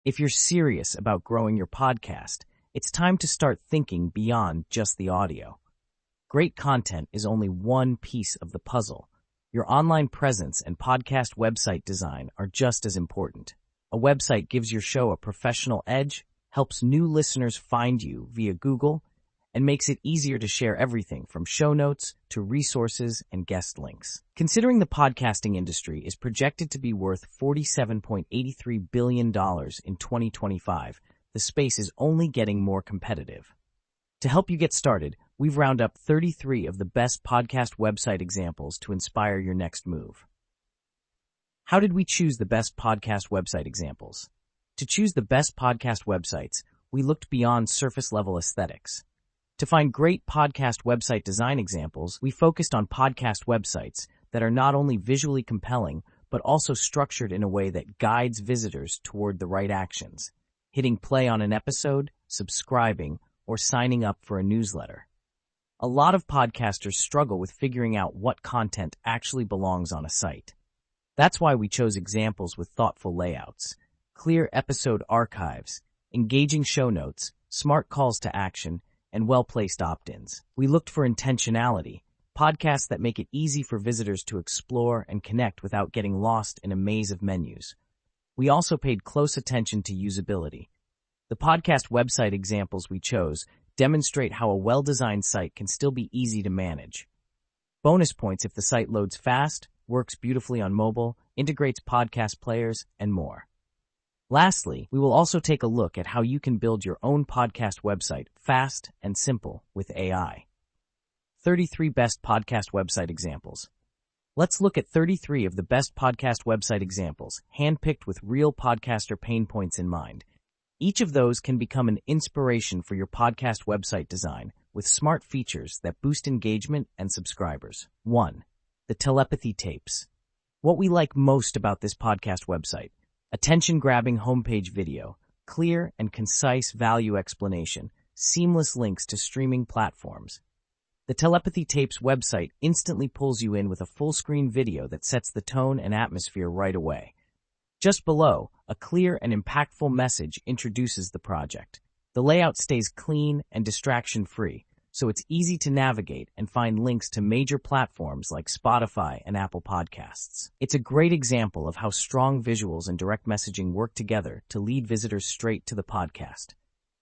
If you're serious about growing your podcast, it's time to start thinking beyond just the audio. Great content is only one piece of the puzzle. Your online presence and podcast website design are just as important. A website gives your show a professional edge, helps new listeners find you via Google, and makes it easier to share everything from show notes to resources and guest links. Considering the podcasting industry is projected to be worth $47.83 billion in 2025, the space is only getting more competitive. To help you get started, we've rounded up 33 of the best podcast website examples to inspire your next move. How did we choose the best podcast website examples? To choose the best podcast websites, we looked beyond surface-level aesthetics. To find great podcast website design examples, we focused on podcast websites that are not only visually compelling, but also structured in a way that guides visitors toward the right actions, hitting play on an episode, subscribing, or signing up for a newsletter. A lot of podcasters struggle with figuring out what content actually belongs on a site. That's why we chose examples with thoughtful layouts, clear episode archives, engaging show notes, smart calls to action, and well-placed opt-ins. We looked for intentionality, podcasts that make it easy for visitors to explore and connect without getting lost in a maze of menus. We also paid close attention to usability. The podcast website examples we chose demonstrate how a well-designed site can still be easy to manage. Bonus points if the site loads fast, works beautifully on mobile, integrates podcast players, and more. Lastly, we will also take a look at how you can build your own podcast website fast and simple with AI. 33 best podcast website examples. Let's look at 33 of the best podcast website examples, handpicked with real podcaster pain points in mind. Each of those can become an inspiration for your podcast website design with smart features that boost engagement and subscribers. 1. The telepathy tapes. What we like most about this podcast website: attention-grabbing homepage video, clear and concise value explanation, seamless links to streaming platforms. The Telepathy Tapes website instantly pulls you in with a full-screen video that sets the tone and atmosphere right away. Just below, a clear and impactful message introduces the project. The layout stays clean and distraction-free, so it's easy to navigate and find links to major platforms like Spotify and Apple Podcasts. It's a great example of how strong visuals and direct messaging work together to lead visitors straight to the podcast.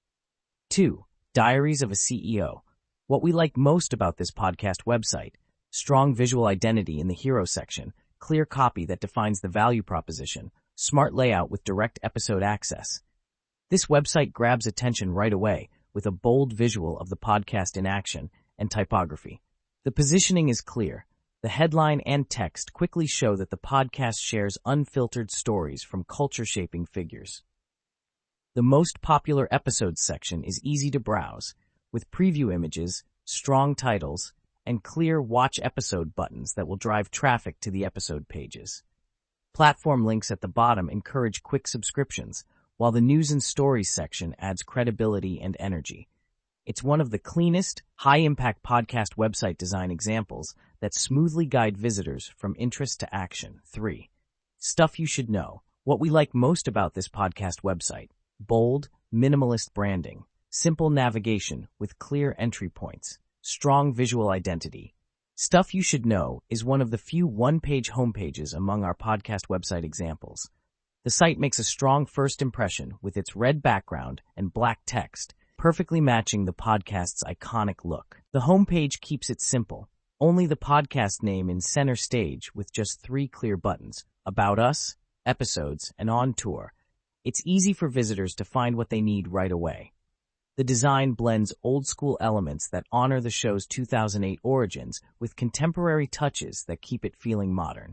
2. Diaries of a CEO. What we like most about this podcast website: strong visual identity in the hero section, clear copy that defines the value proposition, smart layout with direct episode access. This website grabs attention right away, with a bold visual of the podcast in action and typography. The positioning is clear. The headline and text quickly show that the podcast shares unfiltered stories from culture-shaping figures. The most popular episodes section is easy to browse, with preview images, strong titles, and clear watch episode buttons that will drive traffic to the episode pages. Platform links at the bottom encourage quick subscriptions, while the news and stories section adds credibility and energy. It's one of the cleanest, high-impact podcast website design examples that smoothly guide visitors from interest to action. 3. Stuff you should know. What we like most about this podcast website: bold, minimalist branding, simple navigation with clear entry points, strong visual identity. Stuff you should know is one of the few one-page homepages among our podcast website examples. The site makes a strong first impression with its red background and black text, perfectly matching the podcast's iconic look. The homepage keeps it simple. Only the podcast name in center stage with just 3 clear buttons: About Us, Episodes, and On Tour. It's easy for visitors to find what they need right away. The design blends old-school elements that honor the show's 2008 origins with contemporary touches that keep it feeling modern.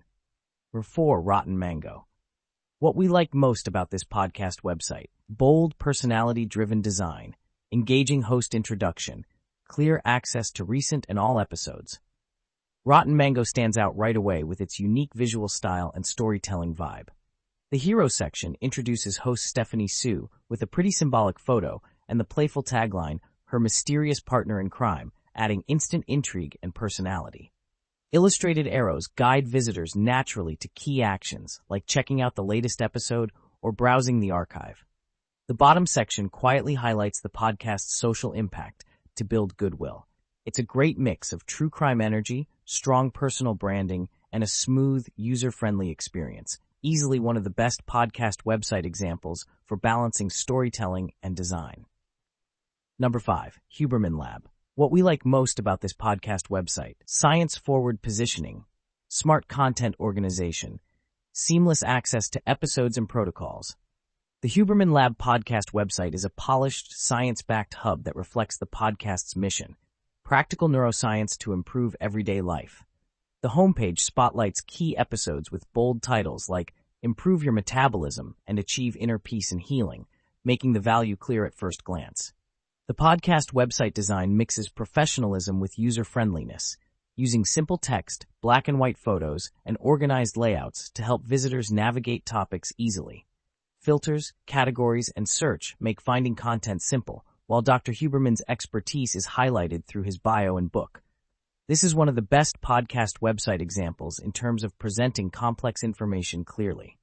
4. Rotten Mango. What we like most about this podcast website: bold, personality-driven design, engaging host introduction, clear access to recent and all episodes. Rotten Mango stands out right away with its unique visual style and storytelling vibe. The hero section introduces host Stephanie Sue with a pretty symbolic photo and the playful tagline, "Her mysterious partner in crime," adding instant intrigue and personality. Illustrated arrows guide visitors naturally to key actions, like checking out the latest episode or browsing the archive. The bottom section quietly highlights the podcast's social impact to build goodwill. It's a great mix of true crime energy, strong personal branding, and a smooth, user-friendly experience. Easily one of the best podcast website examples for balancing storytelling and design. Number 5, Huberman Lab. What we like most about this podcast website: science-forward positioning, smart content organization, seamless access to episodes and protocols. The Huberman Lab podcast website is a polished, science-backed hub that reflects the podcast's mission: practical neuroscience to improve everyday life. The homepage spotlights key episodes with bold titles like Improve Your Metabolism and Achieve Inner Peace and Healing, making the value clear at first glance. The podcast website design mixes professionalism with user-friendliness, using simple text, black and white photos, and organized layouts to help visitors navigate topics easily. Filters, categories, and search make finding content simple, while Dr. Huberman's expertise is highlighted through his bio and book. This is one of the best podcast website examples in terms of presenting complex information clearly.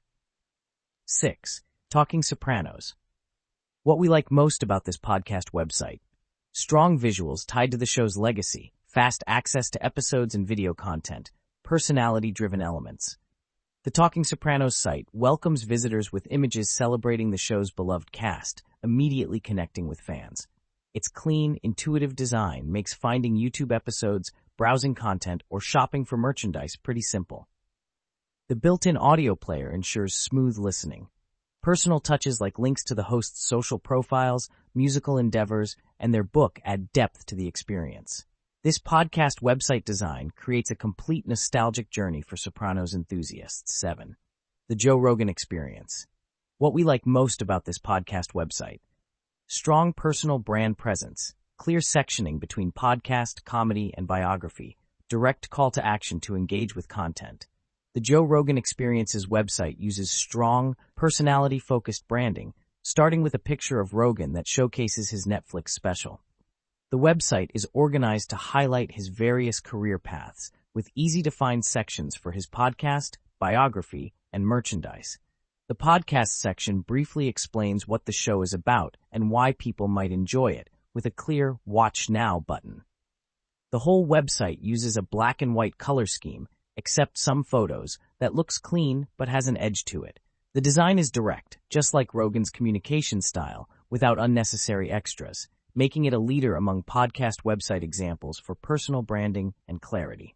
6. Talking Sopranos. What we like most about this podcast website: strong visuals tied to the show's legacy, fast access to episodes and video content, personality-driven elements. The Talking Sopranos site welcomes visitors with images celebrating the show's beloved cast, immediately connecting with fans. Its clean, intuitive design makes finding YouTube episodes, browsing content, or shopping for merchandise pretty simple. The built-in audio player ensures smooth listening. Personal touches like links to the host's social profiles, musical endeavors, and their book add depth to the experience. This podcast website design creates a complete nostalgic journey for Sopranos enthusiasts. 7. The Joe Rogan Experience. What we like most about this podcast website: strong personal brand presence, clear sectioning between podcast, comedy, and biography, direct call to action to engage with content. The Joe Rogan Experience's website uses strong, personality-focused branding, starting with a picture of Rogan that showcases his Netflix special. The website is organized to highlight his various career paths, with easy-to-find sections for his podcast, biography, and merchandise. The podcast section briefly explains what the show is about and why people might enjoy it, with a clear Watch Now button. The whole website uses a black and white color scheme, except some photos, that looks clean but has an edge to it. The design is direct, just like Rogan's communication style, without unnecessary extras, making it a leader among podcast website examples for personal branding and clarity.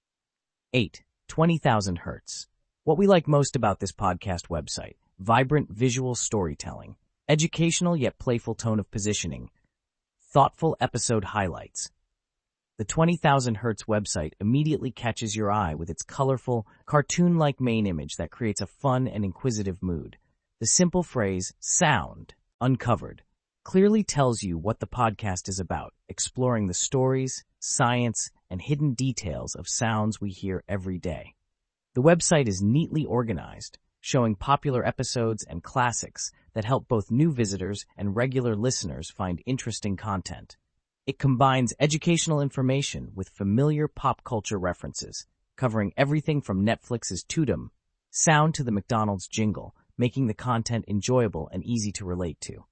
8. 20,000 Hertz. What we like most about this podcast website: vibrant visual storytelling, educational yet playful tone of positioning, thoughtful episode highlights. The 20,000 Hertz website immediately catches your eye with its colorful, cartoon-like main image that creates a fun and inquisitive mood. The simple phrase, "Sound Uncovered," clearly tells you what the podcast is about, exploring the stories, science, and hidden details of sounds we hear every day. The website is neatly organized, showing popular episodes and classics that help both new visitors and regular listeners find interesting content. It combines educational information with familiar pop culture references, covering everything from Netflix's Toodum sound to the McDonald's jingle, making the content enjoyable and easy to relate to.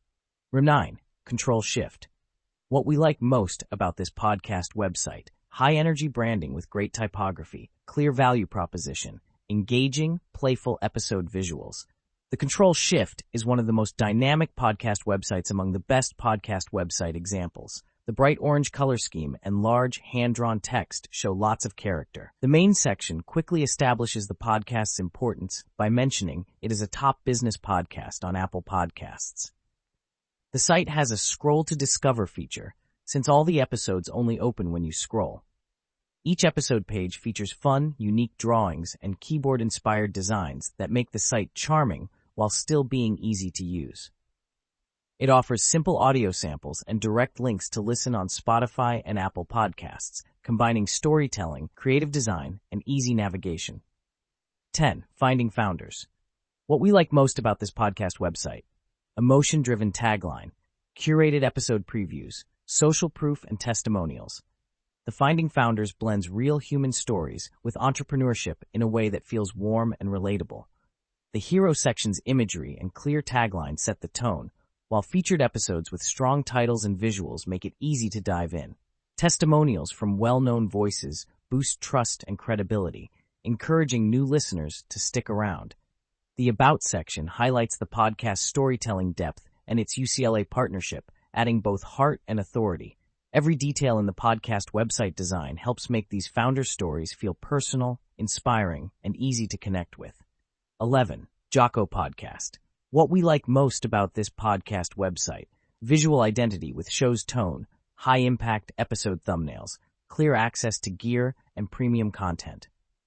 9. Control Shift. What we like most about this podcast website: high-energy branding with great typography, clear value proposition, engaging, playful episode visuals. The Control Shift is one of the most dynamic podcast websites among the best podcast website examples. The bright orange color scheme and large, hand-drawn text show lots of character. The main section quickly establishes the podcast's importance by mentioning it is a top business podcast on Apple Podcasts. The site has a scroll-to-discover feature, since all the episodes only open when you scroll. Each episode page features fun, unique drawings and keyboard-inspired designs that make the site charming while still being easy to use. It offers simple audio samples and direct links to listen on Spotify and Apple Podcasts, combining storytelling, creative design, and easy navigation. 10. Finding Founders. What we like most about this podcast website: emotion-driven tagline, curated episode previews, social proof, and testimonials. The Finding Founders blends real human stories with entrepreneurship in a way that feels warm and relatable. The hero section's imagery and clear tagline set the tone, while featured episodes with strong titles and visuals make it easy to dive in. Testimonials from well-known voices boost trust and credibility, encouraging new listeners to stick around. The About section highlights the podcast's storytelling depth and its UCLA partnership, adding both heart and authority. Every detail in the podcast website design helps make these founder stories feel personal, inspiring, and easy to connect with. 11. Jocko Podcast. What we like most about this podcast website: visual identity with show's tone, high-impact episode thumbnails, clear access to gear, and premium content.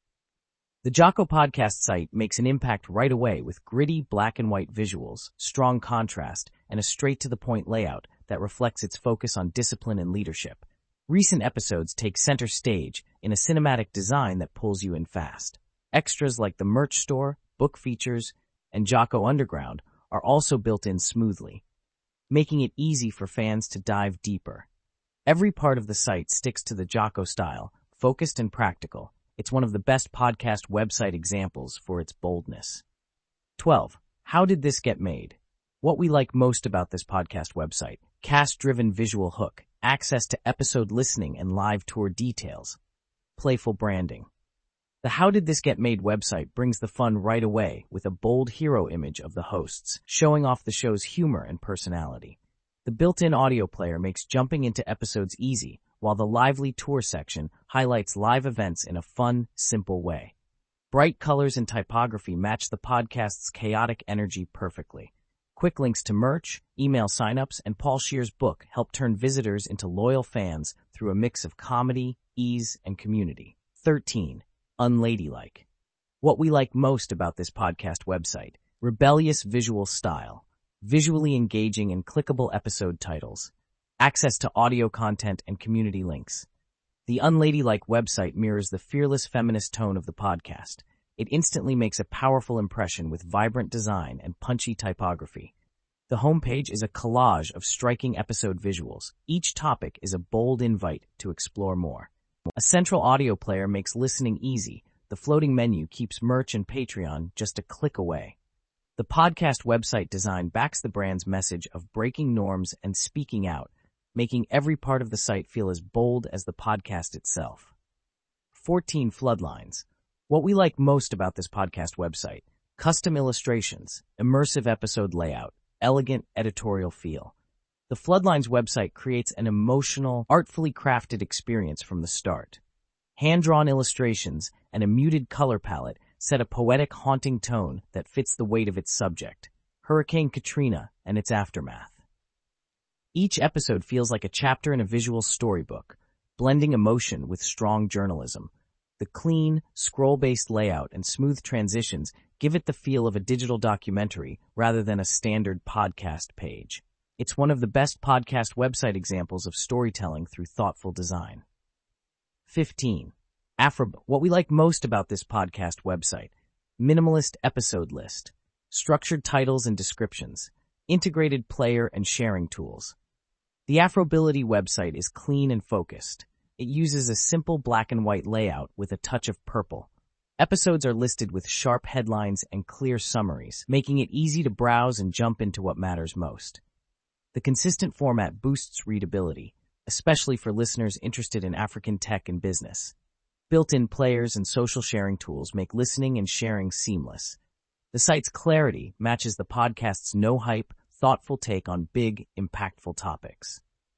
The Jocko Podcast site makes an impact right away with gritty black and white visuals, strong contrast, and a straight-to-the-point layout that reflects its focus on discipline and leadership. Recent episodes take center stage in a cinematic design that pulls you in fast. Extras like the merch store, book features, and Jocko Underground are also built in smoothly, making it easy for fans to dive deeper. Every part of the site sticks to the Jocko style, focused and practical. It's one of the best podcast website examples for its boldness. 12. How did this get made? What we like most about this podcast website: cast-driven visual hook, access to episode listening and live tour details, playful branding. The How Did This Get Made website brings the fun right away with a bold hero image of the hosts, showing off the show's humor and personality. The built-in audio player makes jumping into episodes easy, while the lively tour section highlights live events in a fun, simple way. Bright colors and typography match the podcast's chaotic energy perfectly. Quick links to merch, email signups, and Paul Scheer's book help turn visitors into loyal fans through a mix of comedy, ease, and community. 13. Unladylike. What we like most about this podcast website: rebellious visual style, visually engaging and clickable episode titles, access to audio content and community links. The Unladylike website mirrors the fearless feminist tone of the podcast. It instantly makes a powerful impression with vibrant design and punchy typography. The homepage is a collage of striking episode visuals. Each topic is a bold invite to explore more. A central audio player makes listening easy. The floating menu keeps merch and Patreon just a click away. The podcast website design backs the brand's message of breaking norms and speaking out, making every part of the site feel as bold as the podcast itself. 14. Floodlines. What we like most about this podcast website: custom illustrations, immersive episode layout, elegant editorial feel. The Floodlines website creates an emotional, artfully crafted experience from the start. Hand-drawn illustrations and a muted color palette set a poetic, haunting tone that fits the weight of its subject: Hurricane Katrina and its aftermath. Each episode feels like a chapter in a visual storybook, blending emotion with strong journalism. The clean, scroll-based layout and smooth transitions give it the feel of a digital documentary rather than a standard podcast page. It's one of the best podcast website examples of storytelling through thoughtful design. 15. Afrob. What we like most about this podcast website: minimalist episode list, structured titles and descriptions, integrated player and sharing tools. The Afrobility website is clean and focused. It uses a simple black and white layout with a touch of purple. Episodes are listed with sharp headlines and clear summaries, making it easy to browse and jump into what matters most. The consistent format boosts readability, especially for listeners interested in African tech and business. Built-in players and social sharing tools make listening and sharing seamless. The site's clarity matches the podcast's no-hype, thoughtful take on big, impactful topics.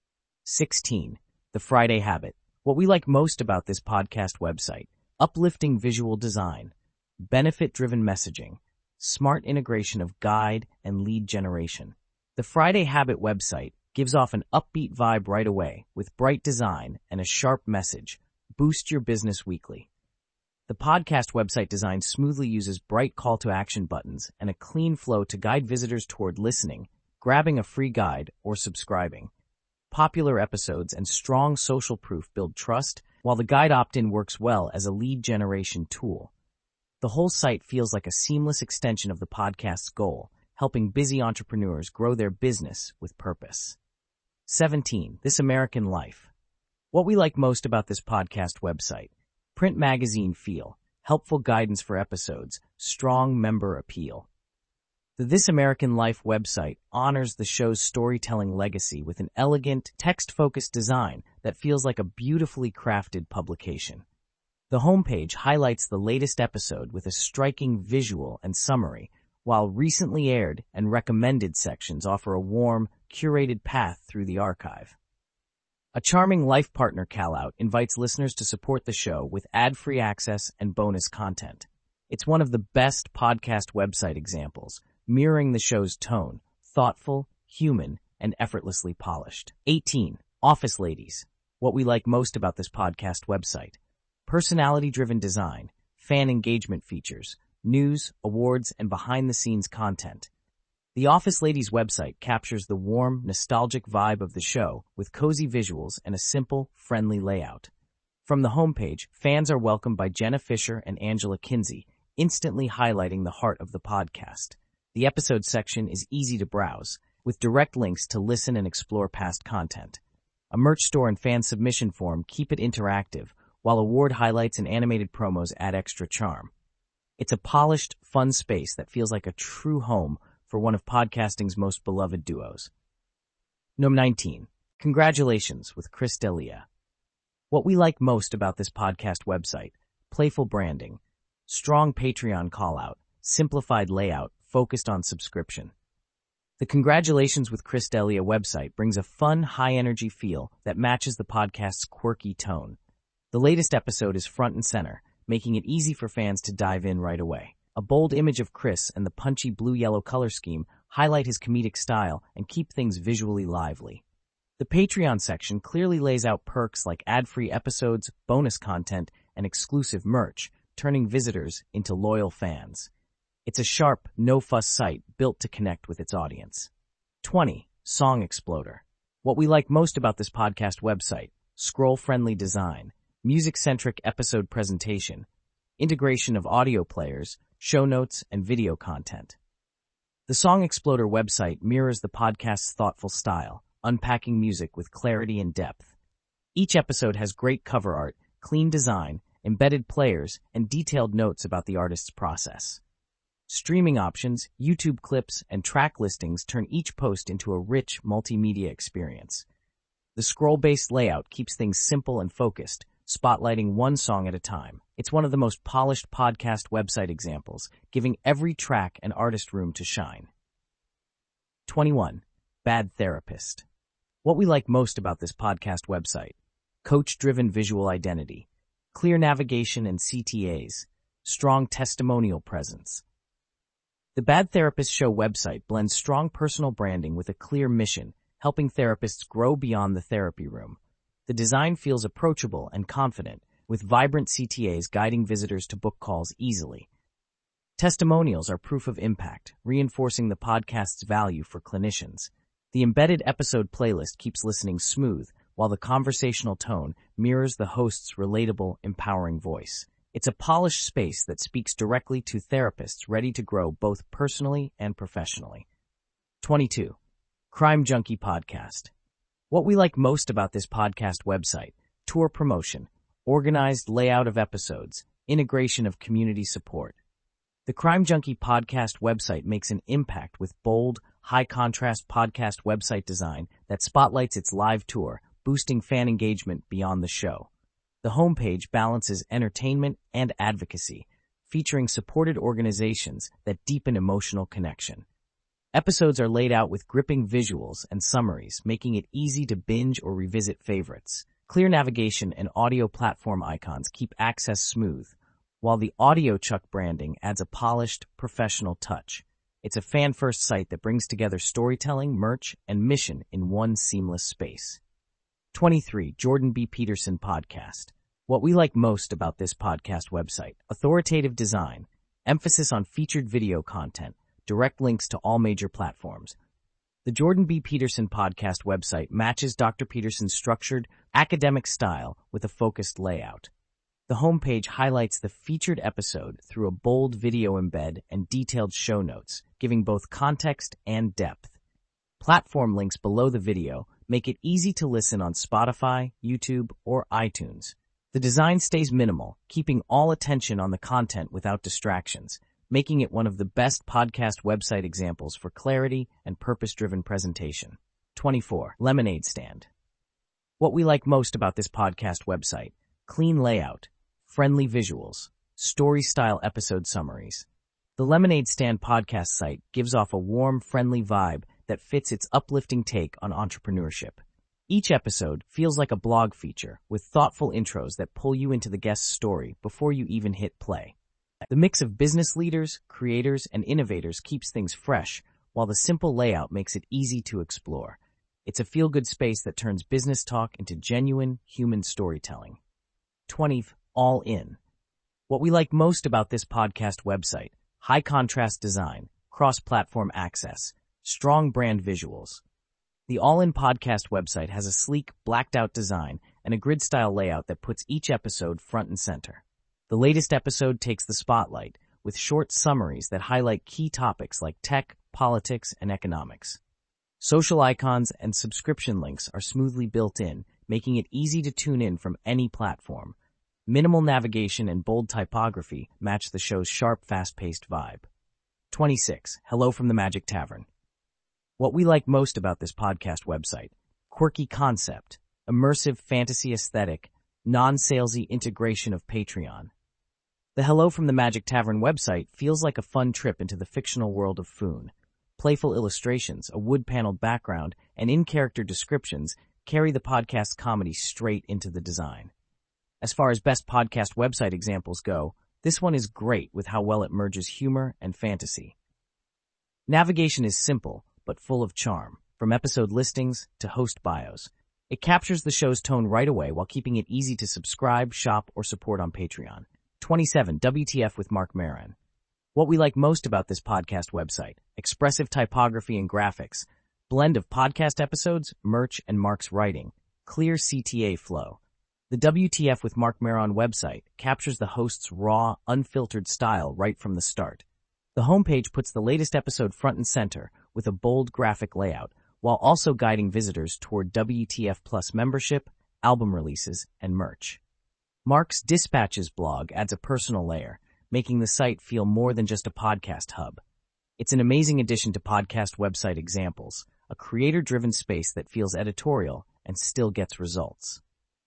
16. The Friday Habit. What we like most about this podcast website: uplifting visual design, benefit-driven messaging, smart integration of guide and lead generation. The Friday Habit website gives off an upbeat vibe right away with bright design and a sharp message: boost your business weekly. The podcast website design smoothly uses bright call-to-action buttons and a clean flow to guide visitors toward listening, grabbing a free guide, or subscribing. Popular episodes and strong social proof build trust, while the guide opt-in works well as a lead generation tool. The whole site feels like a seamless extension of the podcast's goal, helping busy entrepreneurs grow their business with purpose. 17. This American Life. What we like most about this podcast website: print magazine feel, helpful guidance for episodes, strong member appeal. The This American Life website honors the show's storytelling legacy with an elegant, text-focused design that feels like a beautifully crafted publication. The homepage highlights the latest episode with a striking visual and summary, while recently aired and recommended sections offer a warm, curated path through the archive. A charming life partner call-out invites listeners to support the show with ad-free access and bonus content. It's one of the best podcast website examples, mirroring the show's tone, thoughtful, human, and effortlessly polished. 18. Office Ladies. What we like most about this podcast website. Personality-driven design, fan engagement features, news, awards, and behind-the-scenes content. The Office Ladies website captures the warm, nostalgic vibe of the show with cozy visuals and a simple, friendly layout. From the homepage, fans are welcomed by Jenna Fisher and Angela Kinsey, instantly highlighting the heart of the podcast. The episode section is easy to browse, with direct links to listen and explore past content. A merch store and fan submission form keep it interactive, while award highlights and animated promos add extra charm. It's a polished, fun space that feels like a true home for one of podcasting's most beloved duos. Number 19. Congratulations with Chris D'Elia. What we like most about this podcast website: playful branding, strong Patreon call-out, simplified layout, focused on subscription. The Congratulations with Chris D'Elia website brings a fun, high-energy feel that matches the podcast's quirky tone. The latest episode is front and center, making it easy for fans to dive in right away. A bold image of Chris and the punchy blue-yellow color scheme highlight his comedic style and keep things visually lively. The Patreon section clearly lays out perks like ad-free episodes, bonus content, and exclusive merch, turning visitors into loyal fans. It's a sharp, no-fuss site built to connect with its audience. 20. Song Exploder. What we like most about this podcast website: scroll-friendly design, music-centric episode presentation, integration of audio players, show notes, and video content. The Song Exploder website mirrors the podcast's thoughtful style, unpacking music with clarity and depth. Each episode has great cover art, clean design, embedded players, and detailed notes about the artist's process. Streaming options, YouTube clips, and track listings turn each post into a rich multimedia experience. The scroll-based layout keeps things simple and focused, spotlighting one song at a time. It's one of the most polished podcast website examples, giving every track and artist room to shine. 21. Bad Therapist. What we like most about this podcast website: coach-driven visual identity, clear navigation and CTAs, strong testimonial presence. The Bad Therapist Show website blends strong personal branding with a clear mission, helping therapists grow beyond the therapy room. The design feels approachable and confident, with vibrant CTAs guiding visitors to book calls easily. Testimonials are proof of impact, reinforcing the podcast's value for clinicians. The embedded episode playlist keeps listening smooth, while the conversational tone mirrors the host's relatable, empowering voice. It's a polished space that speaks directly to therapists ready to grow both personally and professionally. 22. Crime Junkie Podcast. What we like most about this podcast website: tour promotion, organized layout of episodes, integration of community support. The Crime Junkie Podcast website makes an impact with bold, high-contrast podcast website design that spotlights its live tour, boosting fan engagement beyond the show. The homepage balances entertainment and advocacy, featuring supported organizations that deepen emotional connection. Episodes are laid out with gripping visuals and summaries, making it easy to binge or revisit favorites. Clear navigation and audio platform icons keep access smooth, while the AudioChuck branding adds a polished, professional touch. It's a fan-first site that brings together storytelling, merch, and mission in one seamless space. 23. Jordan B. Peterson Podcast. What we like most about this podcast website: authoritative design, emphasis on featured video content, direct links to all major platforms. The Jordan B. Peterson Podcast website matches Dr. Peterson's structured, academic style with a focused layout. The homepage highlights the featured episode through a bold video embed and detailed show notes, giving both context and depth. Platform links below the video make it easy to listen on Spotify, YouTube, or iTunes. The design stays minimal, keeping all attention on the content without distractions, making it one of the best podcast website examples for clarity and purpose-driven presentation. 24. Lemonade Stand. What we like most about this podcast website: clean layout, friendly visuals, story-style episode summaries. The Lemonade Stand podcast site gives off a warm, friendly vibe that fits its uplifting take on entrepreneurship. Each episode feels like a blog feature with thoughtful intros that pull you into the guest's story before you even hit play. The mix of business leaders, creators, and innovators keeps things fresh, while the simple layout makes it easy to explore. It's a feel-good space that turns business talk into genuine, human storytelling. 20. All In. What we like most about this podcast website: high-contrast design, cross-platform access, strong brand visuals. The All In podcast website has a sleek, blacked-out design and a grid-style layout that puts each episode front and center. The latest episode takes the spotlight, with short summaries that highlight key topics like tech, politics, and economics. Social icons and subscription links are smoothly built in, making it easy to tune in from any platform. Minimal navigation and bold typography match the show's sharp, fast-paced vibe. 26. Hello from the Magic Tavern. What we like most about this podcast website: quirky concept, immersive fantasy aesthetic, non-salesy integration of Patreon. The Hello from the Magic Tavern website feels like a fun trip into the fictional world of Foon. Playful illustrations, a wood-paneled background, and in-character descriptions carry the podcast's comedy straight into the design. As far as best podcast website examples go, this one is great with how well it merges humor and fantasy. Navigation is simple, but full of charm, from episode listings to host bios. It captures the show's tone right away while keeping it easy to subscribe, shop, or support on Patreon. 27. WTF with Mark Maron. What we like most about this podcast website: expressive typography and graphics, blend of podcast episodes, merch, and Mark's writing, clear CTA flow. The WTF with Mark Maron website captures the host's raw, unfiltered style right from the start. The homepage puts the latest episode front and center with a bold graphic layout, while also guiding visitors toward WTF Plus membership, album releases, and merch. Mark's Dispatches blog adds a personal layer, making the site feel more than just a podcast hub. It's an amazing addition to podcast website examples, a creator-driven space that feels editorial and still gets results.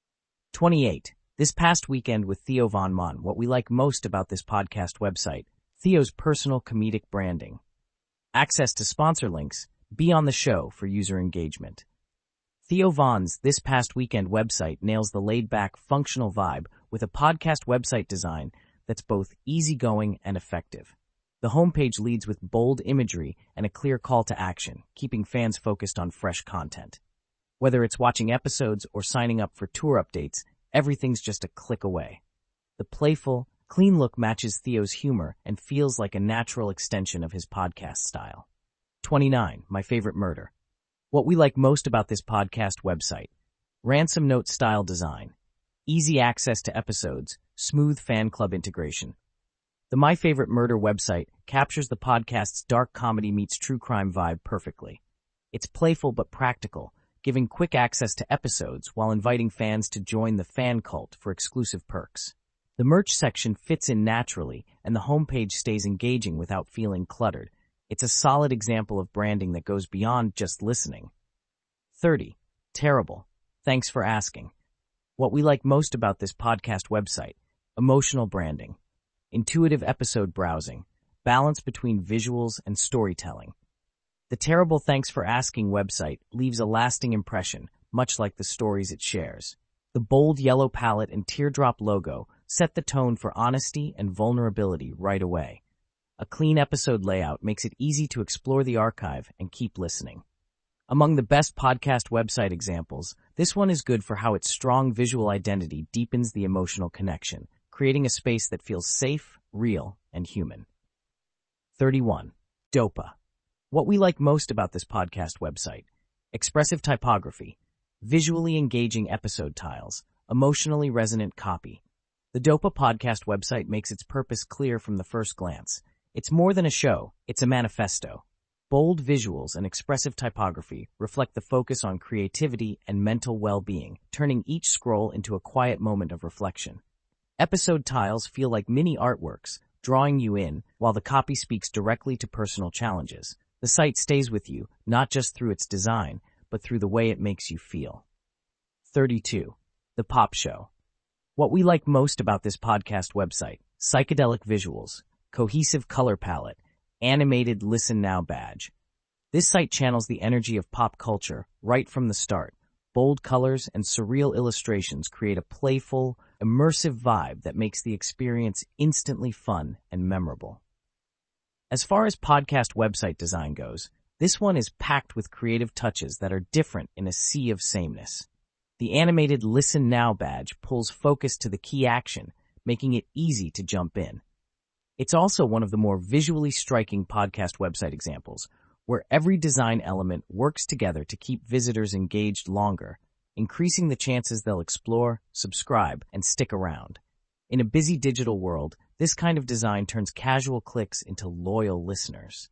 28. This past weekend with Theo Von Mon. What we like most about this podcast website: Theo's personal comedic branding. Access to sponsor links, be on the show for user engagement. Theo Von's This Past Weekend website nails the laid-back, functional vibe with a podcast website design that's both easygoing and effective. The homepage leads with bold imagery and a clear call to action, keeping fans focused on fresh content. Whether it's watching episodes or signing up for tour updates, everything's just a click away. The playful, clean look matches Theo's humor and feels like a natural extension of his podcast style. 29. My Favorite Murder. What we like most about this podcast website: ransom note style design, easy access to episodes, smooth fan club integration. The My Favorite Murder website captures the podcast's dark comedy meets true crime vibe perfectly. It's playful but practical, giving quick access to episodes while inviting fans to join the fan cult for exclusive perks. The merch section fits in naturally, and the homepage stays engaging without feeling cluttered. It's a solid example of branding that goes beyond just listening. 30. Terrible. Thanks for asking. What we like most about this podcast website: emotional branding, intuitive episode browsing, balance between visuals and storytelling. The Terrible Thanks for Asking website leaves a lasting impression, much like the stories it shares. The bold yellow palette and teardrop logo set the tone for honesty and vulnerability right away. A clean episode layout makes it easy to explore the archive and keep listening. Among the best podcast website examples, this one is good for how its strong visual identity deepens the emotional connection, creating a space that feels safe, real, and human. 31. Dopa. What we like most about this podcast website: expressive typography, visually engaging episode tiles, emotionally resonant copy. The Dopa podcast website makes its purpose clear from the first glance. It's more than a show, it's a manifesto. Bold visuals and expressive typography reflect the focus on creativity and mental well-being, turning each scroll into a quiet moment of reflection. Episode tiles feel like mini artworks, drawing you in while the copy speaks directly to personal challenges. The site stays with you, not just through its design, but through the way it makes you feel. 32. The Pop Show. What we like most about this podcast website: psychedelic visuals, cohesive color palette, animated Listen Now badge. This site channels the energy of pop culture right from the start. Bold colors and surreal illustrations create a playful, immersive vibe that makes the experience instantly fun and memorable. As far as podcast website design goes, this one is packed with creative touches that are different in a sea of sameness. The animated Listen Now badge pulls focus to the key action, making it easy to jump in. It's also one of the more visually striking podcast website examples, where every design element works together to keep visitors engaged longer, increasing the chances they'll explore, subscribe, and stick around. In a busy digital world, this kind of design turns casual clicks into loyal listeners.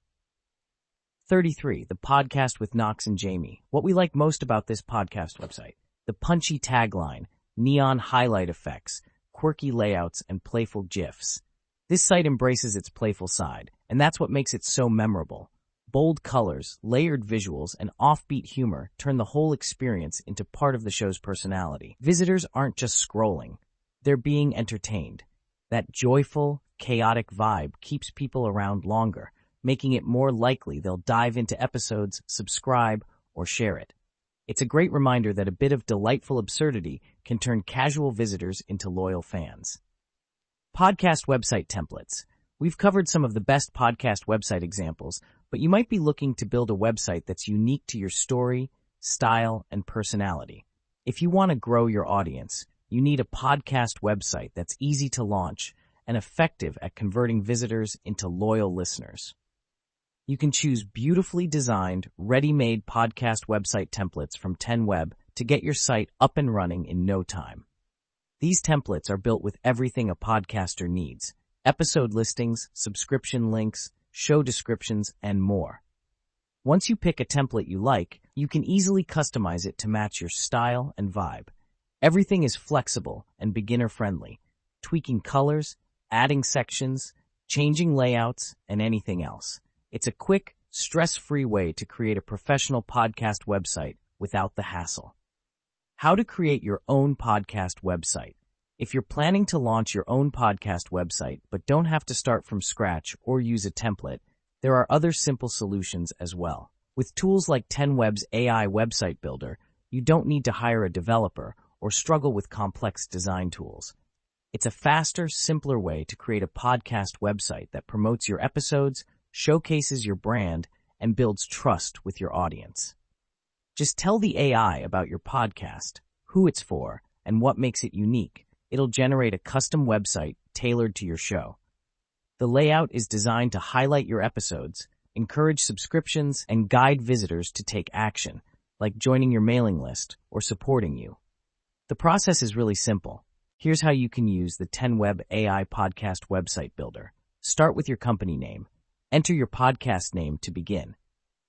33. The Podcast with Knox and Jamie. What we like most about this podcast website: the punchy tagline, neon highlight effects, quirky layouts, and playful GIFs. This site embraces its playful side, and that's what makes it so memorable. Bold colors, layered visuals, and offbeat humor turn the whole experience into part of the show's personality. Visitors aren't just scrolling, they're being entertained. That joyful, chaotic vibe keeps people around longer, making it more likely they'll dive into episodes, subscribe, or share it. It's a great reminder that a bit of delightful absurdity can turn casual visitors into loyal fans. Podcast website templates. We've covered some of the best podcast website examples, but you might be looking to build a website that's unique to your story, style, and personality. If you want to grow your audience, you need a podcast website that's easy to launch and effective at converting visitors into loyal listeners. You can choose beautifully designed, ready-made podcast website templates from 10Web to get your site up and running in no time. These templates are built with everything a podcaster needs: episode listings, subscription links, show descriptions, and more. Once you pick a template you like, you can easily customize it to match your style and vibe. Everything is flexible and beginner-friendly, tweaking colors, adding sections, changing layouts, and anything else. It's a quick, stress-free way to create a professional podcast website without the hassle. How to create your own podcast website. If you're planning to launch your own podcast website but don't have to start from scratch or use a template, there are other simple solutions as well. With tools like 10Web's AI Website Builder, you don't need to hire a developer or struggle with complex design tools. It's a faster, simpler way to create a podcast website that promotes your episodes, showcases your brand, and builds trust with your audience. Just tell the AI about your podcast, who it's for, and what makes it unique. It'll generate a custom website tailored to your show. The layout is designed to highlight your episodes, encourage subscriptions, and guide visitors to take action, like joining your mailing list or supporting you. The process is really simple. Here's how you can use the 10Web AI Podcast Website Builder. Start with your company name. Enter your podcast name to begin.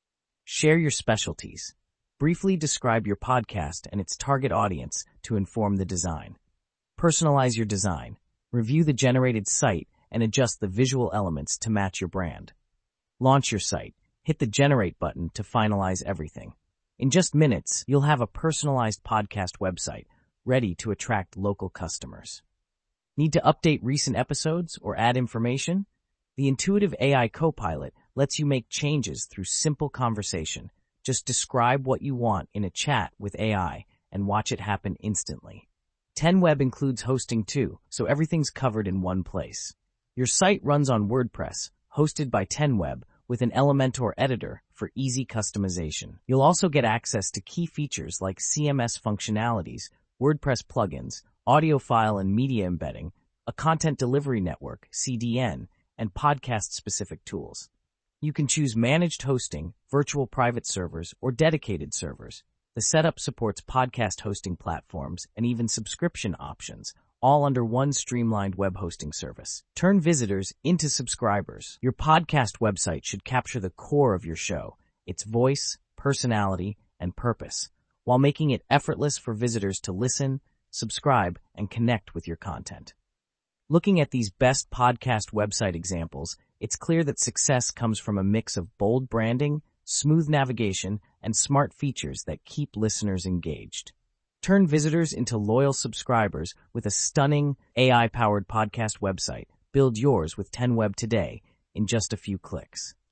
Share your specialties. Briefly describe your podcast and its target audience to inform the design. Personalize your design. Review the generated site and adjust the visual elements to match your brand. Launch your site. Hit the Generate button to finalize everything. In just minutes, you'll have a personalized podcast website ready to attract local customers. Need to update recent episodes or add information? The intuitive AI Copilot lets you make changes through simple conversation. Just describe what you want in a chat with AI and watch it happen instantly. 10Web includes hosting too, so everything's covered in one place. Your site runs on WordPress, hosted by 10Web, with an Elementor editor for easy customization. You'll also get access to key features like CMS functionalities, WordPress plugins, audio file and media embedding, a content delivery network, CDN, and podcast-specific tools. You can choose managed hosting, virtual private servers, or dedicated servers. The setup supports podcast hosting platforms and even subscription options, all under one streamlined web hosting service. Turn visitors into subscribers. Your podcast website should capture the core of your show, its voice, personality, and purpose, while making it effortless for visitors to listen, subscribe, and connect with your content. Looking at these best podcast website examples, it's clear that success comes from a mix of bold branding, smooth navigation, and smart features that keep listeners engaged. Turn visitors into loyal subscribers with a stunning AI-powered podcast website. Build yours with 10Web today in just a few clicks.